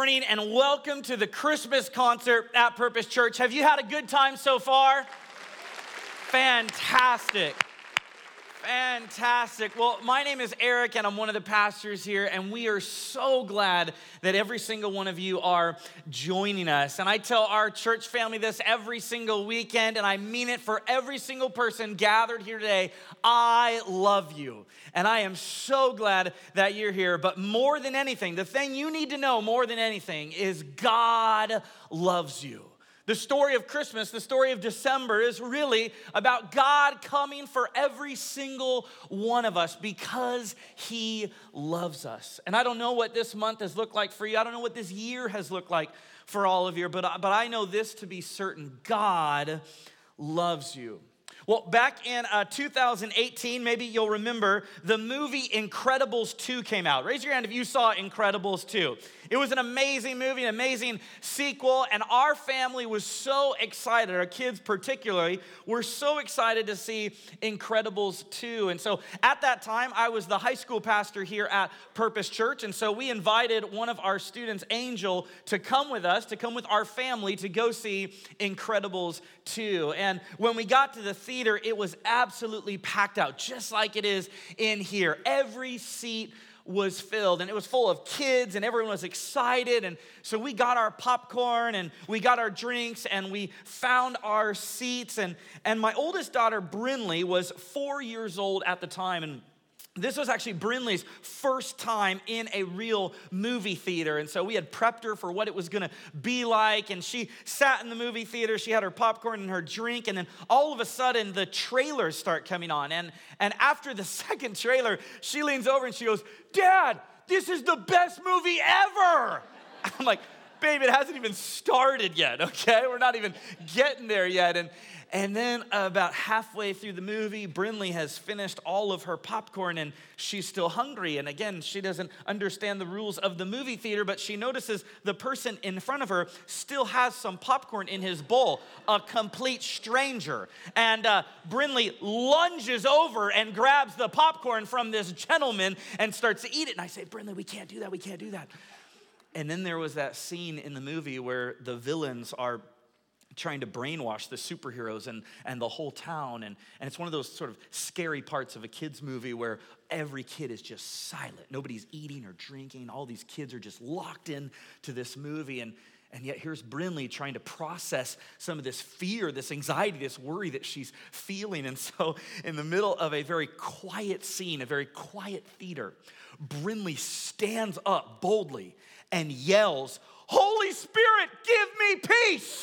morning and welcome to the Christmas concert at Purpose Church. Have you had a good time so far? Fantastic. Fantastic. Well, my name is Eric and I'm one of the pastors here, and we are so glad that every single one of you are joining us. And I tell our church family this every single weekend, and I mean it for every single person gathered here today. I love you. And I am so glad that you're here. But more than anything, the thing you need to know more than anything is God loves you. The story of Christmas, the story of December, is really about God coming for every single one of us because He loves us. And I don't know what this month has looked like for you. I don't know what this year has looked like for all of you, but I know this to be certain: God loves you. Well, back in 2018, maybe you'll remember, the movie Incredibles 2 came out. Raise your hand if you saw Incredibles 2. It was an amazing movie, an amazing sequel, and our family was so excited, our kids particularly, were so excited to see Incredibles 2. And so at that time, I was the high school pastor here at Purpose Church, and so we invited one of our students, Angel, to come with us, to come with our family to go see Incredibles 2. And when we got to the theater, it was absolutely packed out, just like it is in here. Every seat was filled, and it was full of kids, and everyone was excited. And so we got our popcorn, and we got our drinks, and we found our seats. And my oldest daughter, Brinley, was 4 years old at the time, and this was actually Brinley's first time in a real movie theater. And so we had prepped her for what it was going to be like. And she sat in the movie theater. She had her popcorn and her drink. And then all of a sudden, the trailers start coming on. And after the second trailer, she leans over and she goes, "Dad, this is the best movie ever." I'm like, "Babe, it hasn't even started yet, okay? We're not even getting there yet." And then about halfway through the movie, Brinley has finished all of her popcorn and she's still hungry. And again, she doesn't understand the rules of the movie theater, but she notices the person in front of her still has some popcorn in his bowl, a complete stranger. And Brinley lunges over and grabs the popcorn from this gentleman and starts to eat it. And I say, "Brinley, we can't do that, we can't do that." And then there was that scene in the movie where the villains are trying to brainwash the superheroes and the whole town. And it's one of those sort of scary parts of a kid's movie where every kid is just silent. Nobody's eating or drinking. All these kids are just locked in to this movie. And yet here's Brinley trying to process some of this fear, this anxiety, this worry that she's feeling. And so in the middle of a very quiet scene, a very quiet theater, Brinley stands up boldly and yells, "Holy Spirit, give me peace."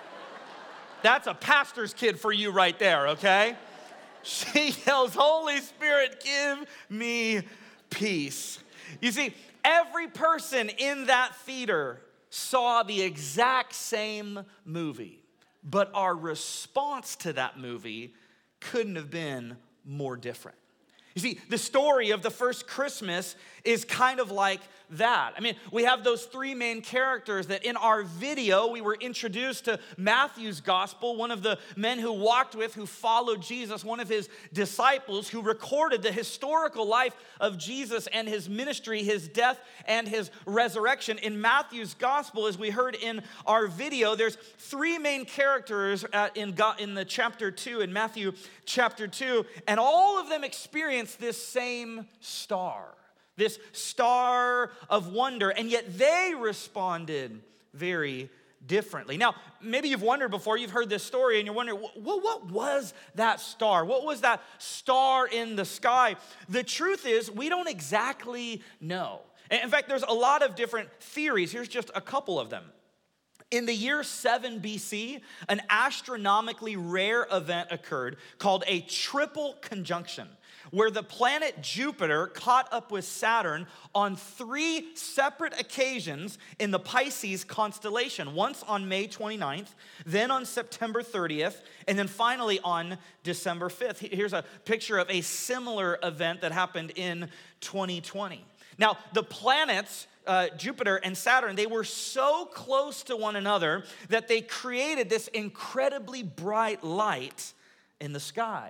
That's a pastor's kid for you right there, okay? She yells, "Holy Spirit, give me peace." You see, every person in that theater saw the exact same movie, but our response to that movie couldn't have been more different. You see, the story of the first Christmas is kind of like that. I mean, we have those three main characters that in our video, we were introduced to Matthew's gospel, one of the men who walked with, who followed Jesus, one of his disciples, who recorded the historical life of Jesus and his ministry, his death and his resurrection. In Matthew's gospel, as we heard in our video, there's three main characters in the chapter 2, in Matthew chapter 2, and all of them experience this same star. This star of wonder, and yet they responded very differently. Now, maybe you've wondered before, you've heard this story, and you're wondering, what was that star? What was that star in the sky? The truth is, we don't exactly know. In fact, there's a lot of different theories. Here's just a couple of them. In the year 7 BC, an astronomically rare event occurred called a triple conjunction, where the planet Jupiter caught up with Saturn on 3 separate occasions in the Pisces constellation, once on May 29th, then on September 30th, and then finally on December 5th. Here's a picture of a similar event that happened in 2020. Now, the planets, Jupiter and Saturn, they were so close to one another that they created this incredibly bright light in the sky.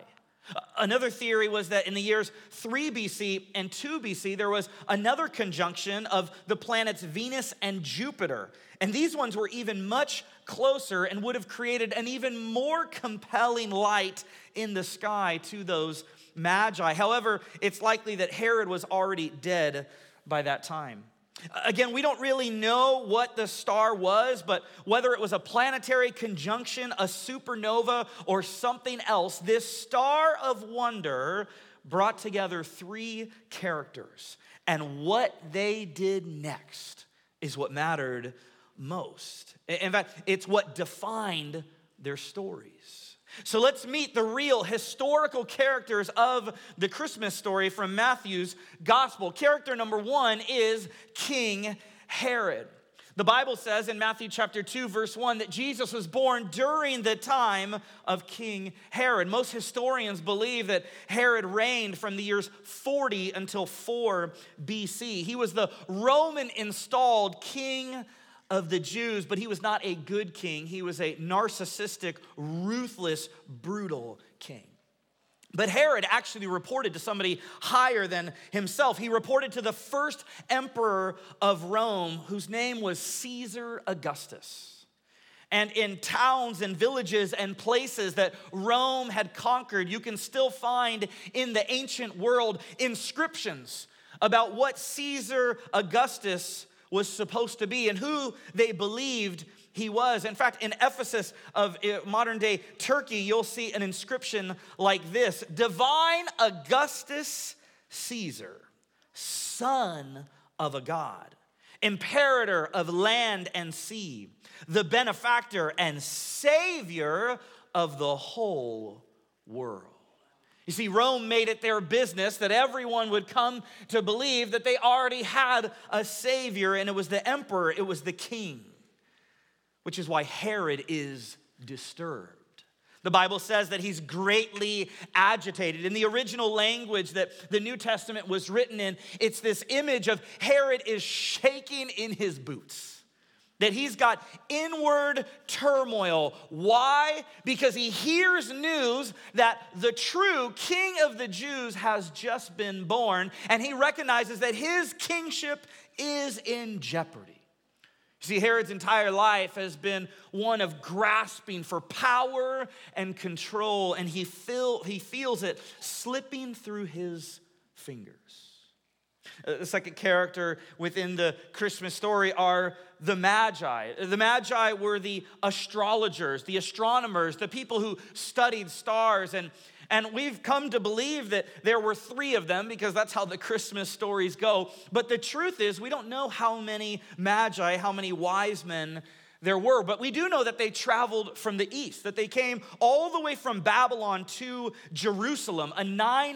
Another theory was that in the years 3 BC and 2 BC, there was another conjunction of the planets Venus and Jupiter. And these ones were even much closer and would have created an even more compelling light in the sky to those magi. However, it's likely that Herod was already dead by that time. Again, we don't really know what the star was, but whether it was a planetary conjunction, a supernova, or something else, this star of wonder brought together 3 characters. And what they did next is what mattered most. In fact, it's what defined their stories. So let's meet the real historical characters of the Christmas story from Matthew's gospel. Character number 1 is King Herod. The Bible says in Matthew chapter 2, verse 1, that Jesus was born during the time of King Herod. Most historians believe that Herod reigned from the years 40 until 4 BC. He was the Roman installed king of the Jews, but he was not a good king. He was a narcissistic, ruthless, brutal king. But Herod actually reported to somebody higher than himself. He reported to the first emperor of Rome, whose name was Caesar Augustus. And in towns and villages and places that Rome had conquered, you can still find in the ancient world inscriptions about what Caesar Augustus was supposed to be and who they believed he was. In fact, in Ephesus of modern day Turkey, you'll see an inscription like this: Divine Augustus Caesar, son of a god, imperator of land and sea, the benefactor and savior of the whole world. You see, Rome made it their business that everyone would come to believe that they already had a savior, and it was the emperor, it was the king, which is why Herod is disturbed. The Bible says that he's greatly agitated. In the original language that the New Testament was written in, it's this image of Herod is shaking in his boots. That he's got inward turmoil. Why? Because he hears news that the true King of the Jews has just been born, and he recognizes that his kingship is in jeopardy. You see, Herod's entire life has been one of grasping for power and control, and he feels it slipping through his fingers. The second character within the Christmas story are the Magi. The Magi were the astrologers, the astronomers, the people who studied stars. And we've come to believe that there were 3 of them because that's how the Christmas stories go. But the truth is, we don't know how many Magi, how many wise men there were. But we do know that they traveled from the east, that they came all the way from Babylon to Jerusalem, a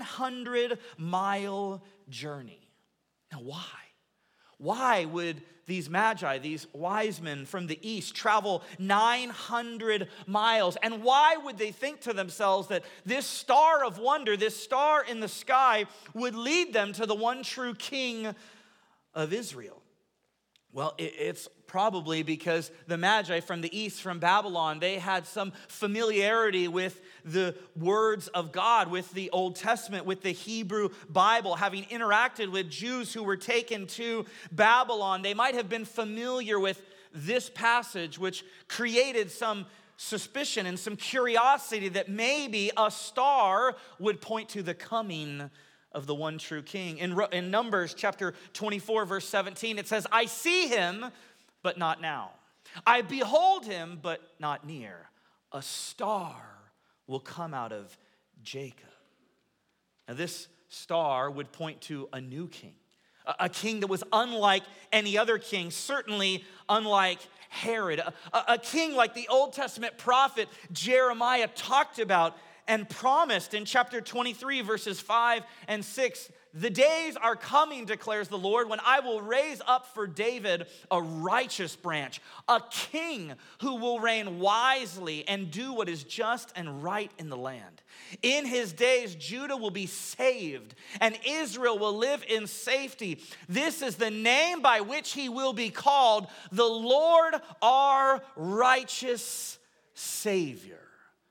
900-mile journey. Now, why? Why would these magi, these wise men from the east, travel 900 miles? And why would they think to themselves that this star of wonder, this star in the sky, would lead them to the one true king of Israel? Well, it's probably because the Magi from the east, from Babylon, they had some familiarity with the words of God, with the Old Testament, with the Hebrew Bible. Having interacted with Jews who were taken to Babylon, they might have been familiar with this passage, which created some suspicion and some curiosity that maybe a star would point to the coming of the one true king. In Numbers chapter 24, verse 17, it says, I see him, but not now. I behold him, but not near. A star will come out of Jacob. Now this star would point to a new king, a king that was unlike any other king, certainly unlike Herod, a king like the Old Testament prophet Jeremiah talked about and promised in chapter 23, verses 5 and 6. The days are coming, declares the Lord, when I will raise up for David a righteous branch, a king who will reign wisely and do what is just and right in the land. In his days, Judah will be saved and Israel will live in safety. This is the name by which he will be called, the Lord our righteous Savior.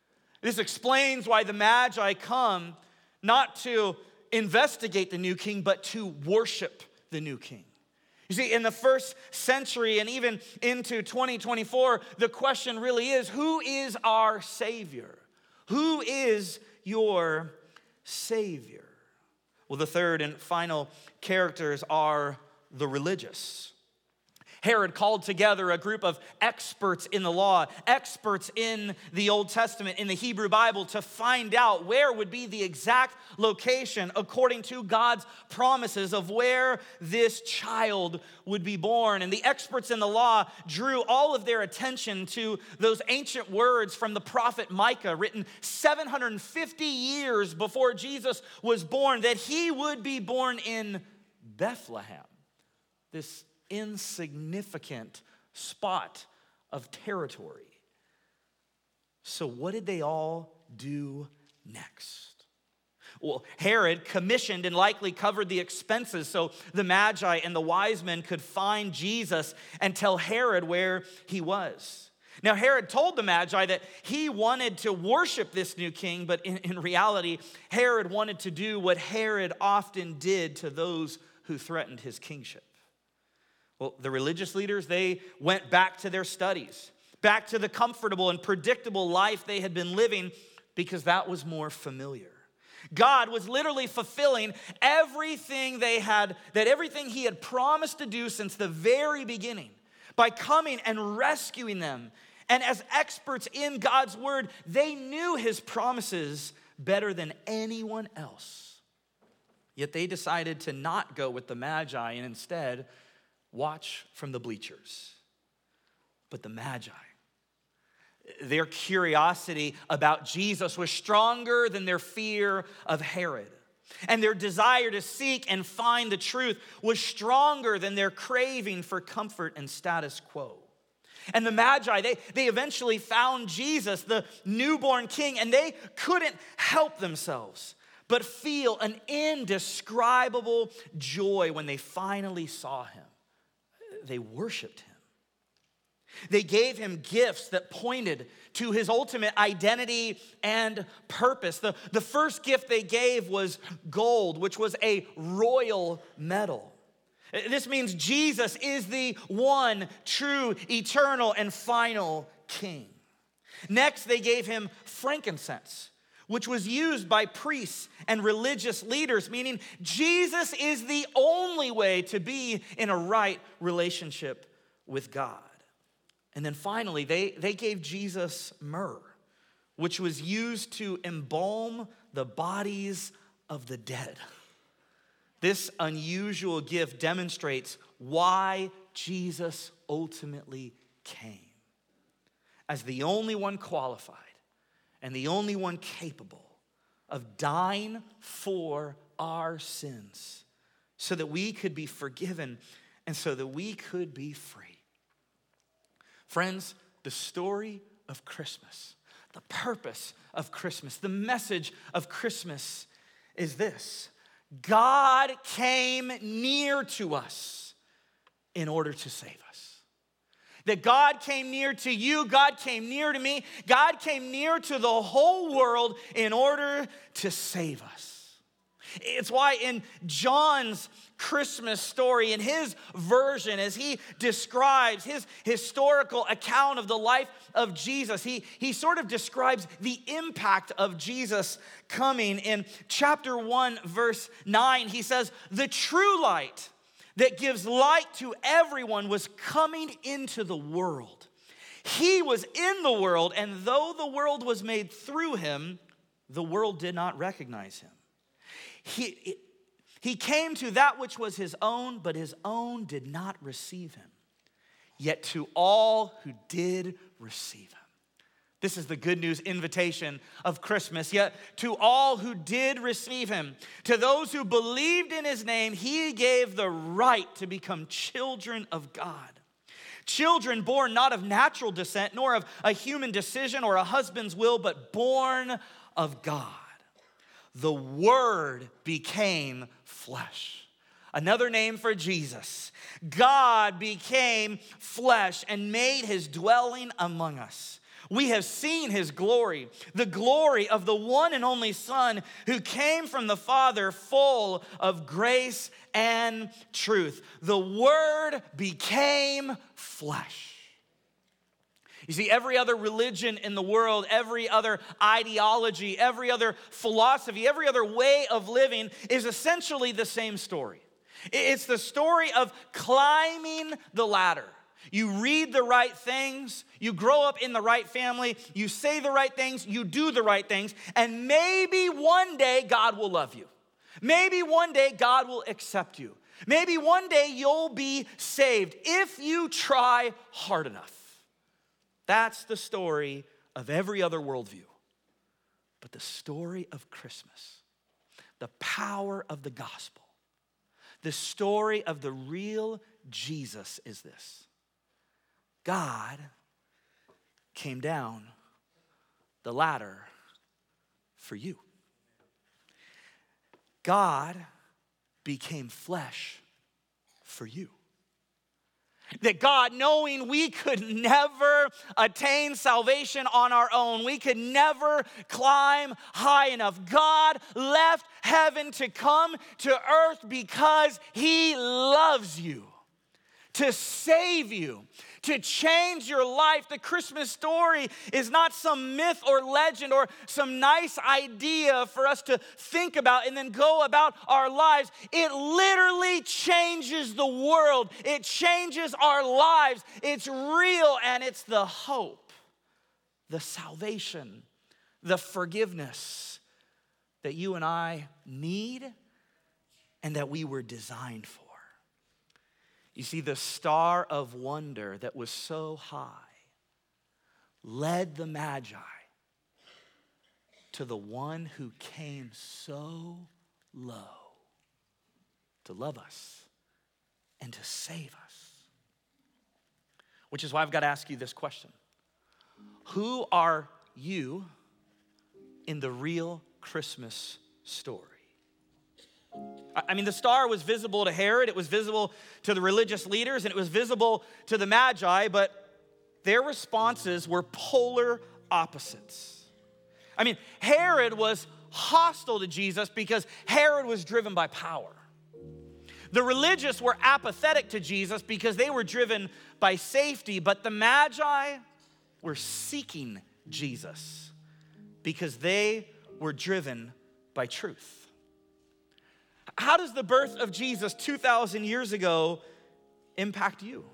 This explains why the Magi come not to investigate the new king, but to worship the new king. You see, in the first century and even into 2024, the question really is, who is our Savior? Who is your Savior? Well, the third and final characters are the religious. Herod called together a group of experts in the law, experts in the Old Testament, in the Hebrew Bible, to find out where would be the exact location according to God's promises of where this child would be born. And the experts in the law drew all of their attention to those ancient words from the prophet Micah, written 750 years before Jesus was born, that he would be born in Bethlehem, this insignificant spot of territory. So what did they all do next? Well, Herod commissioned and likely covered the expenses so the Magi and the wise men could find Jesus and tell Herod where he was. Now, Herod told the Magi that he wanted to worship this new king, but in reality, Herod wanted to do what Herod often did to those who threatened his kingship. Well, the religious leaders, they went back to their studies, back to the comfortable and predictable life they had been living because that was more familiar. God was literally fulfilling everything everything he had promised to do since the very beginning by coming and rescuing them. And as experts in God's word, they knew his promises better than anyone else. Yet they decided to not go with the Magi and instead watch from the bleachers. But the Magi, their curiosity about Jesus was stronger than their fear of Herod. And their desire to seek and find the truth was stronger than their craving for comfort and status quo. And the Magi, they eventually found Jesus, the newborn king, and they couldn't help themselves but feel an indescribable joy when they finally saw him. They worshiped him. They gave him gifts that pointed to his ultimate identity and purpose. The first gift they gave was gold, which was a royal medal. This means Jesus is the one true, eternal, and final king. Next, they gave him frankincense, which was used by priests and religious leaders, meaning Jesus is the only way to be in a right relationship with God. And then finally, they gave Jesus myrrh, which was used to embalm the bodies of the dead. This unusual gift demonstrates why Jesus ultimately came as the only one qualified and the only one capable of dying for our sins so that we could be forgiven and so that we could be free. Friends, the story of Christmas, the purpose of Christmas, the message of Christmas is this: God came near to us in order to save us. That God came near to you, God came near to me, God came near to the whole world in order to save us. It's why in John's Christmas story, in his version, as he describes his historical account of the life of Jesus, he sort of describes the impact of Jesus coming. In chapter 1, verse 9, he says, "The true light that gives light to everyone was coming into the world. He was in the world, and though the world was made through him, the world did not recognize him. He came to that which was his own, but his own did not receive him. Yet to all who did receive him." This is the good news invitation of Christmas. Yet to all who did receive him, to those who believed in his name, he gave the right to become children of God. Children born not of natural descent, nor of a human decision or a husband's will, but born of God. The Word became flesh. Another name for Jesus. God became flesh and made his dwelling among us. We have seen his glory, the glory of the one and only Son who came from the Father, full of grace and truth. The Word became flesh. You see, every other religion in the world, every other ideology, every other philosophy, every other way of living is essentially the same story. It's the story of climbing the ladder. You read the right things, you grow up in the right family, you say the right things, you do the right things, and maybe one day God will love you. Maybe one day God will accept you. Maybe one day you'll be saved if you try hard enough. That's the story of every other worldview. But the story of Christmas, the power of the gospel, the story of the real Jesus is this. God came down the ladder for you. God became flesh for you. That God, knowing we could never attain salvation on our own, we could never climb high enough, God left heaven to come to earth because he loves you, to save you, to change your life. The Christmas story is not some myth or legend or some nice idea for us to think about and then go about our lives. It literally changes the world. It changes our lives. It's real, and it's the hope, the salvation, the forgiveness that you and I need and that we were designed for. You see, the star of wonder that was so high led the Magi to the one who came so low to love us and to save us. Which is why I've got to ask you this question. Who are you in the real Christmas story? I mean, the star was visible to Herod, it was visible to the religious leaders, and it was visible to the Magi, but their responses were polar opposites. I mean, Herod was hostile to Jesus because Herod was driven by power. The religious were apathetic to Jesus because they were driven by safety, but the Magi were seeking Jesus because they were driven by truth. How does the birth of Jesus 2,000 years ago impact you?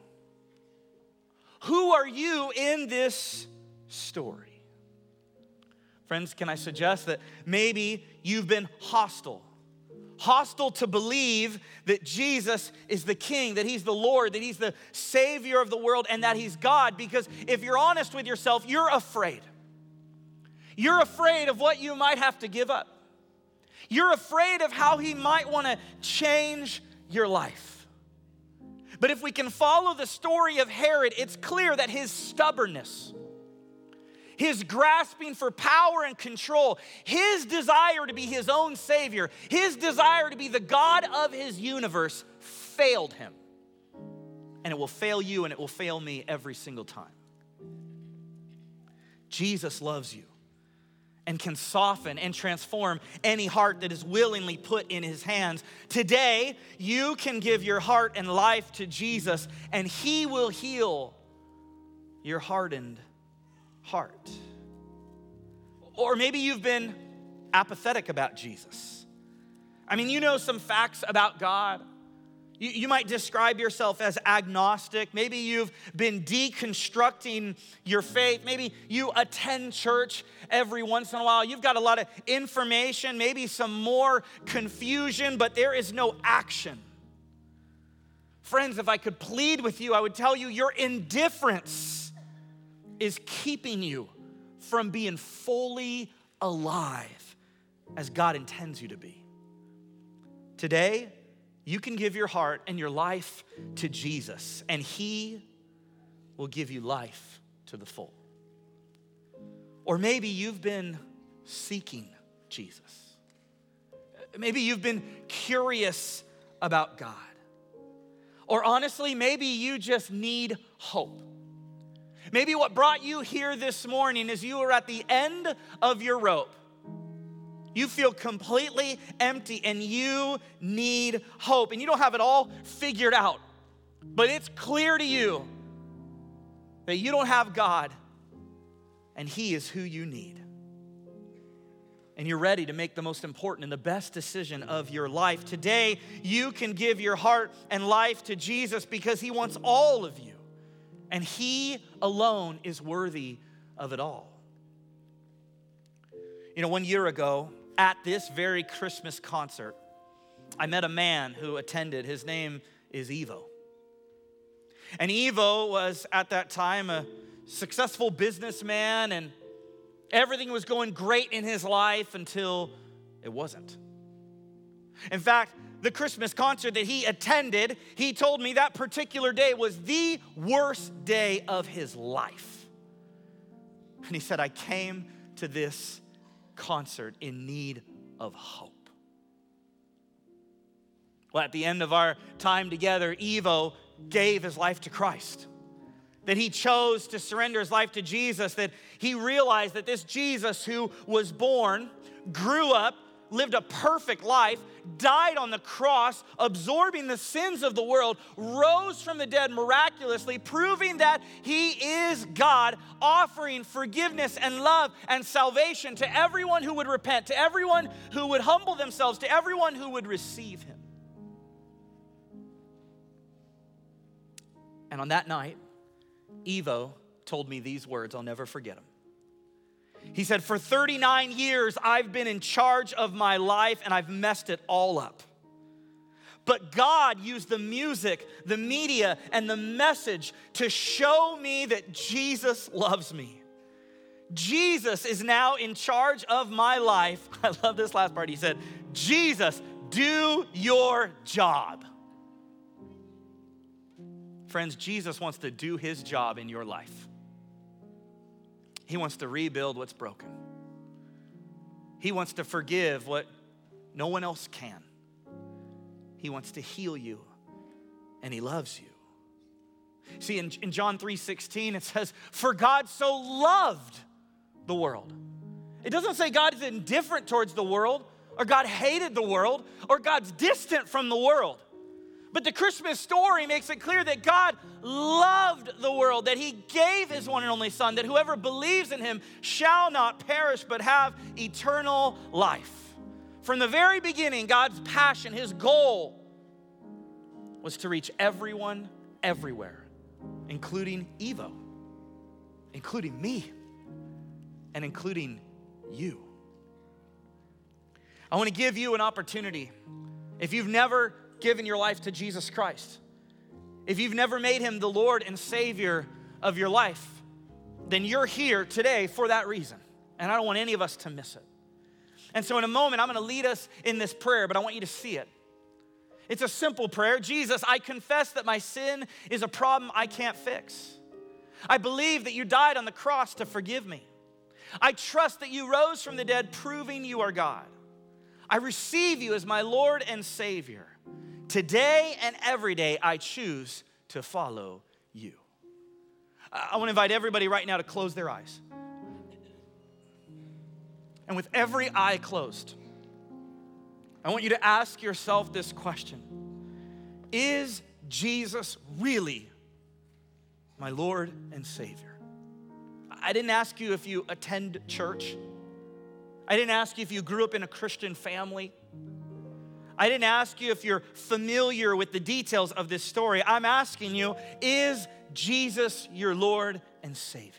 Who are you in this story? Friends, can I suggest that maybe you've been hostile to believe that Jesus is the King, that he's the Lord, that he's the Savior of the world, and that he's God, because if you're honest with yourself, you're afraid. You're afraid of what you might have to give up. You're afraid of how he might want to change your life. But if we can follow the story of Herod, it's clear that his stubbornness, his grasping for power and control, his desire to be his own savior, his desire to be the God of his universe failed him. And it will fail you and it will fail me every single time. Jesus loves you and can soften and transform any heart that is willingly put in his hands. Today, you can give your heart and life to Jesus, and he will heal your hardened heart. Or maybe you've been apathetic about Jesus. I mean, you know some facts about God. You might describe yourself as agnostic. Maybe you've been deconstructing your faith. Maybe you attend church every once in a while. You've got a lot of information, maybe some more confusion, but there is no action. Friends, if I could plead with you, I would tell you your indifference is keeping you from being fully alive as God intends you to be. Today, you can give your heart and your life to Jesus, and he will give you life to the full. Or maybe you've been seeking Jesus. Maybe you've been curious about God. Or honestly, maybe you just need hope. Maybe what brought you here this morning is you are at the end of your rope. You feel completely empty and you need hope. And you don't have it all figured out. But it's clear to you that you don't have God and He is who you need. And you're ready to make the most important and the best decision of your life. Today, you can give your heart and life to Jesus because He wants all of you. And He alone is worthy of it all. You know, 1 year ago, at this very Christmas concert, I met a man who attended. His name is Evo. And Evo was, at that time, a successful businessman, and everything was going great in his life until it wasn't. In fact, the Christmas concert that he attended, he told me that particular day was the worst day of his life. And he said, I came to this concert in need of hope. Well, at the end of our time together, Evo gave his life to Christ. That he chose to surrender his life to Jesus, that he realized that this Jesus who was born, grew up, lived a perfect life, died on the cross, absorbing the sins of the world, rose from the dead miraculously, proving that He is God, offering forgiveness and love and salvation to everyone who would repent, to everyone who would humble themselves, to everyone who would receive Him. And on that night, Evo told me these words, I'll never forget them. He said, for 39 years, I've been in charge of my life and I've messed it all up. But God used the music, the media, and the message to show me that Jesus loves me. Jesus is now in charge of my life. I love this last part. He said, Jesus, do your job. Friends, Jesus wants to do His job in your life. He wants to rebuild what's broken. He wants to forgive what no one else can. He wants to heal you, and He loves you. See, in John 3:16, it says, for God so loved the world. It doesn't say God is indifferent towards the world, or God hated the world, or God's distant from the world. But the Christmas story makes it clear that God loved the world, that He gave His one and only Son, that whoever believes in Him shall not perish but have eternal life. From the very beginning, God's passion, His goal, was to reach everyone, everywhere, including Evo, including me, and including you. I want to give you an opportunity. If you've never given your life to Jesus Christ, if you've never made Him the Lord and Savior of your life, then you're here today for that reason. And I don't want any of us to miss it. And so in a moment, I'm going to lead us in this prayer, but I want you to see it. It's a simple prayer. Jesus, I confess that my sin is a problem I can't fix. I believe that You died on the cross to forgive me. I trust that You rose from the dead, proving You are God. I receive You as my Lord and Savior. Today and every day, I choose to follow You. I want to invite everybody right now to close their eyes. And with every eye closed, I want you to ask yourself this question. Is Jesus really my Lord and Savior? I didn't ask you if you attend church. I didn't ask you if you grew up in a Christian family. I didn't ask you if you're familiar with the details of this story. I'm asking you, is Jesus your Lord and Savior?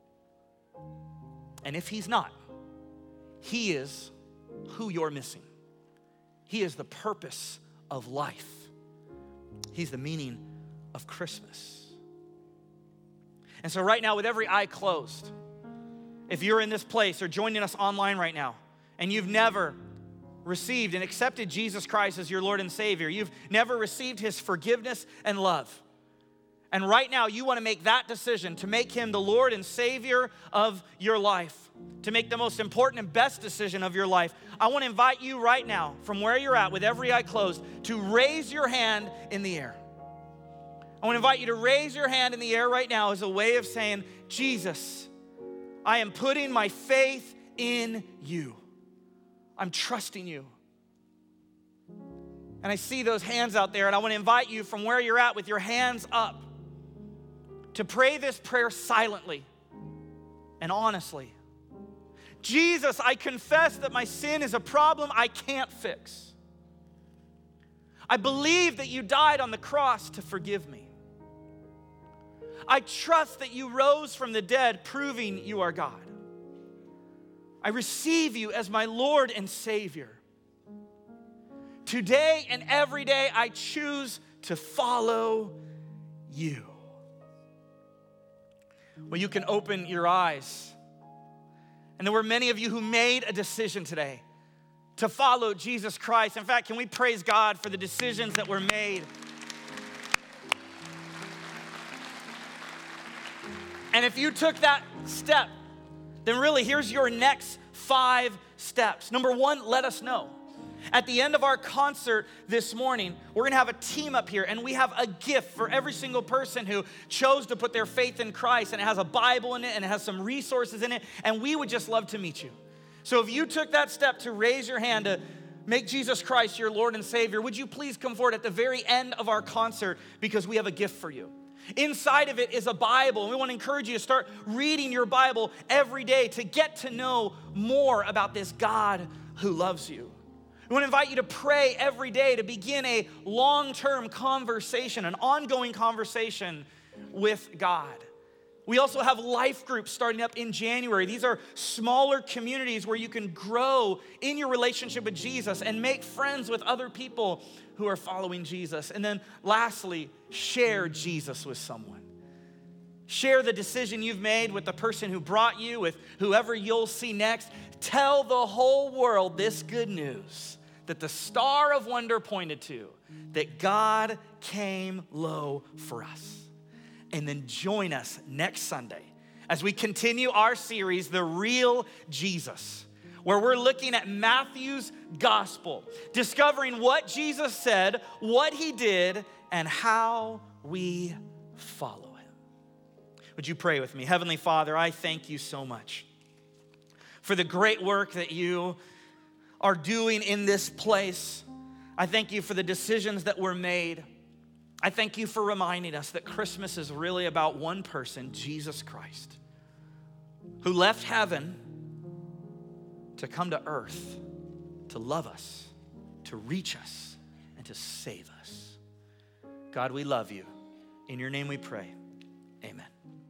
And if He's not, He is who you're missing. He is the purpose of life. He's the meaning of Christmas. And so right now, with every eye closed, if you're in this place or joining us online right now, and you've never received and accepted Jesus Christ as your Lord and Savior, you've never received His forgiveness and love, and right now you want to make that decision to make Him the Lord and Savior of your life, to make the most important and best decision of your life, I want to invite you right now, from where you're at with every eye closed, to raise your hand in the air. I want to invite you to raise your hand in the air right now as a way of saying, Jesus, I am putting my faith in you. I'm trusting you. And I see those hands out there, and I want to invite you from where you're at with your hands up to pray this prayer silently and honestly. Jesus, I confess that my sin is a problem I can't fix. I believe that you died on the cross to forgive me. I trust that you rose from the dead, proving you are God. I receive you as my Lord and Savior. Today and every day, I choose to follow you. Well, you can open your eyes. And there were many of you who made a decision today to follow Jesus Christ. In fact, can we praise God for the decisions that were made? And if you took that step, then really here's your next 5 steps. Number 1, let us know. At the end of our concert this morning, we're gonna have a team up here, and we have a gift for every single person who chose to put their faith in Christ, and it has a Bible in it, and it has some resources in it, and we would just love to meet you. So if you took that step to raise your hand to make Jesus Christ your Lord and Savior, would you please come forward at the very end of our concert, because we have a gift for you. Inside of it is a Bible, and we want to encourage you to start reading your Bible every day to get to know more about this God who loves you. We want to invite you to pray every day to begin a long-term conversation, an ongoing conversation with God. We also have life groups starting up in January. These are smaller communities where you can grow in your relationship with Jesus and make friends with other people who are following Jesus. And then lastly, share Jesus with someone. Share the decision you've made with the person who brought you, with whoever you'll see next. Tell the whole world this good news that the star of wonder pointed to, that God came low for us. And then join us next Sunday as we continue our series, The Real Jesus, where we're looking at Matthew's gospel, discovering what Jesus said, what he did, and how we follow him. Would you pray with me? Heavenly Father, I thank you so much for the great work that you are doing in this place. I thank you for the decisions that were made. I thank you for reminding us that Christmas is really about one person, Jesus Christ, who left heaven to come to earth, to love us, to reach us, and to save us. God, we love you. In your name we pray. Amen.